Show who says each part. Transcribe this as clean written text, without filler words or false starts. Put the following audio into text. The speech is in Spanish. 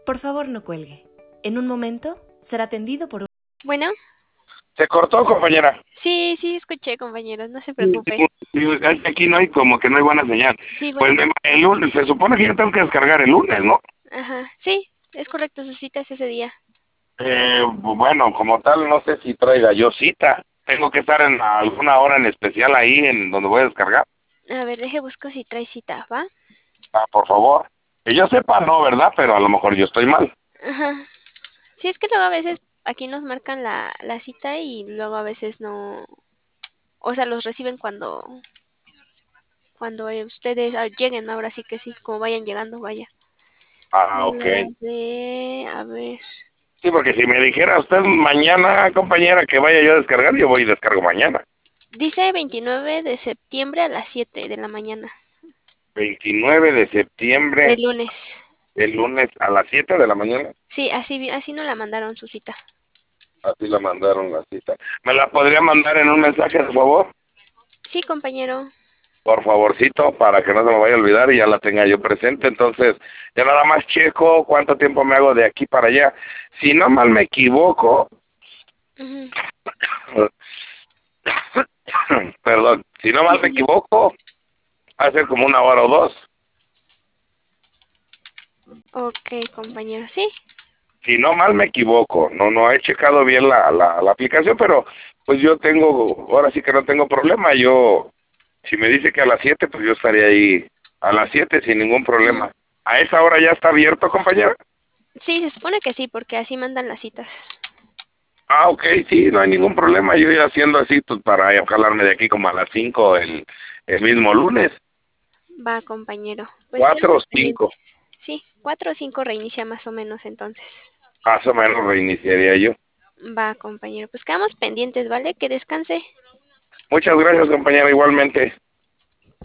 Speaker 1: Por favor, no cuelgue. En un momento será atendido por un...
Speaker 2: Bueno,
Speaker 3: Se cortó, compañera.
Speaker 2: sí, escuché, compañero, no se
Speaker 3: Sí,
Speaker 2: preocupe.
Speaker 3: es que aquí no hay como que no hay buena señal.
Speaker 2: Sí,
Speaker 3: Pues
Speaker 2: bueno,
Speaker 3: el lunes, se supone que yo tengo que descargar el lunes, ¿no?
Speaker 2: ajá, sí, es correcto, su cita es ese día.
Speaker 3: Bueno, como tal, no sé si traiga yo cita. Tengo que estar en alguna hora en especial ahí en donde voy a descargar.
Speaker 2: A ver, deje busco si trae cita, ¿va?
Speaker 3: Ah, por favor. Que yo sepa, no, ¿verdad? Pero a lo mejor yo estoy mal.
Speaker 2: Ajá. Sí, es que luego a veces aquí nos marcan la cita y luego a veces no, o sea, los reciben cuando ustedes lleguen, ahora sí que sí, como vayan llegando, vaya.
Speaker 3: Ah, ok.
Speaker 2: La de, a ver,
Speaker 3: Sí, porque si me dijera usted mañana, compañera, que vaya yo a descargar, yo voy y descargo mañana.
Speaker 2: dice 29 de septiembre a las 7 de la mañana,
Speaker 3: 29 de
Speaker 2: el
Speaker 3: septiembre,
Speaker 2: lunes.
Speaker 3: el lunes a las 7 de la mañana.
Speaker 2: Sí, así nos la mandaron su cita.
Speaker 3: Así la mandaron la cita. ¿Me la podría mandar en un mensaje, por favor?
Speaker 2: Sí, compañero.
Speaker 3: Por favorcito, para que no se me vaya a olvidar y ya la tenga yo presente. Entonces, ya nada más checo cuánto tiempo me hago de aquí para allá. Si no mal me equivoco,
Speaker 2: Ujú.
Speaker 3: perdón, si no
Speaker 2: Sí,
Speaker 3: mal me
Speaker 2: sí, sí.
Speaker 3: equivoco, hace como una hora o dos.
Speaker 2: Ok, compañero. Sí,
Speaker 3: Si no mal me equivoco, no he checado bien la aplicación, pero pues yo tengo, ahora sí que no tengo problema. Yo, si me dice que a las 7 pues yo estaré ahí a las 7 sin ningún
Speaker 2: ujú.
Speaker 3: problema. ¿A esa hora ya está abierto, compañera?
Speaker 2: Sí, se supone que sí, porque así mandan las citas.
Speaker 3: Ah, ok, sí, no hay ningún problema. Yo ya haciendo así pues, para jalarme de aquí como a las 5 el mismo lunes.
Speaker 2: Va, compañero. Pues
Speaker 3: 4 o
Speaker 2: quedamos
Speaker 3: 5,
Speaker 2: pendientes. Sí, 4 o 5 reinicia más o menos entonces.
Speaker 3: más o menos reiniciaría yo.
Speaker 2: Va, compañero. Pues quedamos pendientes, ¿vale? Que descanse.
Speaker 3: Muchas gracias, compañera, igualmente.